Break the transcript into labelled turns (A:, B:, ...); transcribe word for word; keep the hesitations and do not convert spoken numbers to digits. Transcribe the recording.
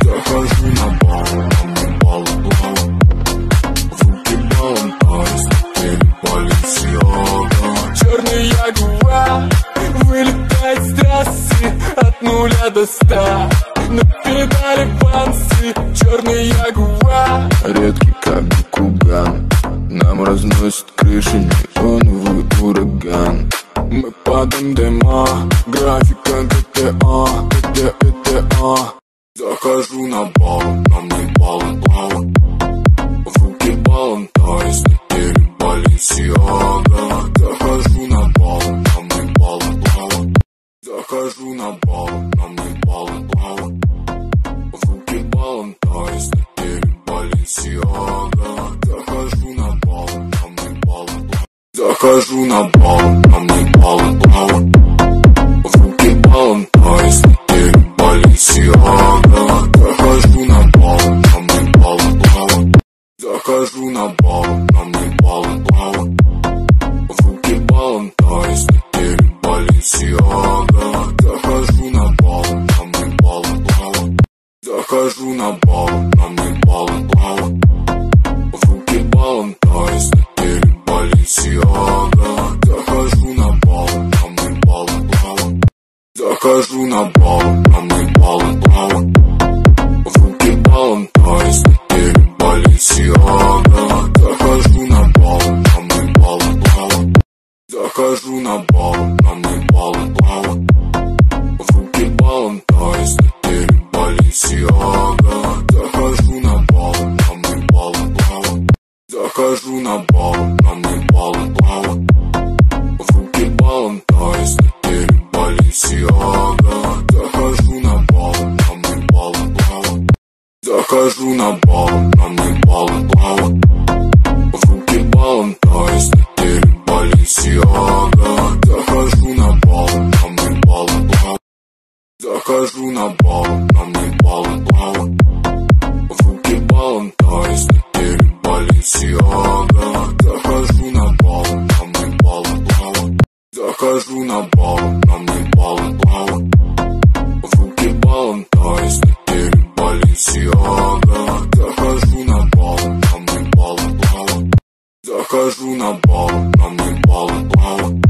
A: Захожу на бал, а мне баллы плавают. В руки балантайз, теперь Balenciaga. Черный ягуар вылетает с трассы от нуля до ста. На педали панцы, черный ягуар.
B: Редкий как Бакуган, нам разносит крыши неоновый ураган.
A: Мы падаем дыма, графика ГТА, ГТА. Захожу на бал, на мне баллы плавают. В руки балантайз, теперь Balenciaga. Захожу на бал, на мне баллы плавают. Захожу на бал, на мне баллы плавают. В руки балантайз, теперь Balenciaga. Захожу на бал, на мне баллы плавают. Захожу на бал, на мне баллы плавают. В руки балантайз, теперь Balenciaga. Захожу на бал, на мне баллы плавают. Захожу на бал, на мне баллы плавают. В руки балантайз, теперь Balenciaga. Захожу на бал, на мне баллы плавают. Захожу на бал, на мне баллы плавают. В руки балантайз, теперь Balenciaga. Захожу на бал, на мне баллы плавают. Захожу на бал, на мне баллы плавают. В руки балантайз, теперь Balenciaga. Захожу на бал, на мне баллы плавают. Захожу на бал, на мне баллы плавают. В руки балантайз, теперь Balenciaga. Захожу на бал, на мне баллы плавают. Захожу на бал, на мне баллы плавают. В руки балантайз, теперь Balenciaga. Захожу на бал, на мне баллы плавают. Захожу на бал, на мне баллы плавают. В руки балантайз, теперь Balenciaga. Захожу на бал, на мне баллы плавают. Захожу на бал, на мне баллы плавают. В руки балантайз, теперь Balenciaga. Захожу на бал, на мне баллы плавают. Захожу на бал, на мне баллы плавают. В руки балантайз, теперь Balenciaga. Захожу на бал, на мне баллы плавают. Захожу на бал, на мне баллы плавают.